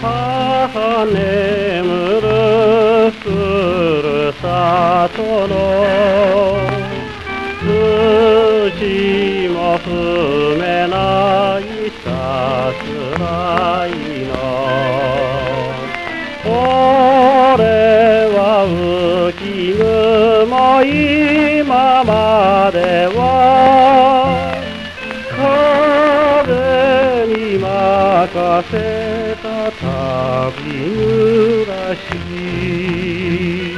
母眠るふるさとの土も踏めないさすらいの俺は浮き雲今までは風に任せた旅暮らし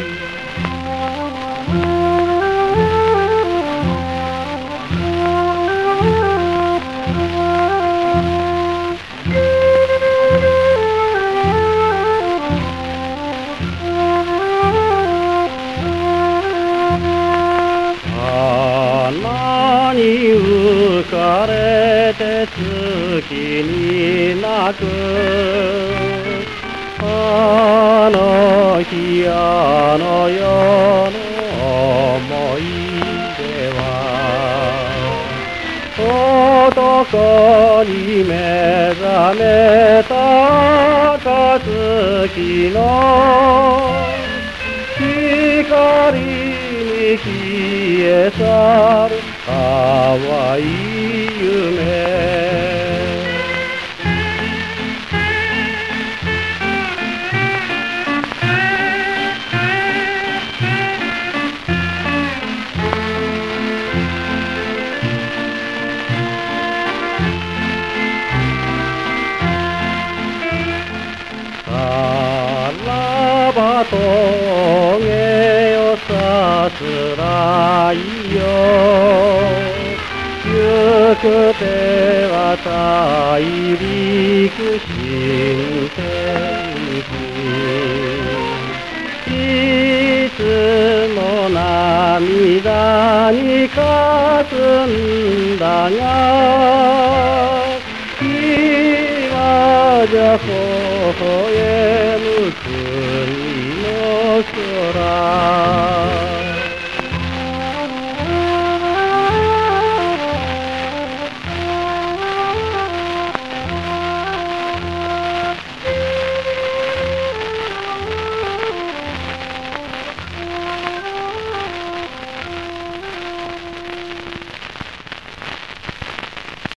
花に浮かれて月に泣くあの日あの夜の思い出は男に目覚めた暁の光に消え去る淡い夢さらば峠よさすらいよ行く手は大陸新天地いつも涙にかすんだが今じゃ微笑む国の空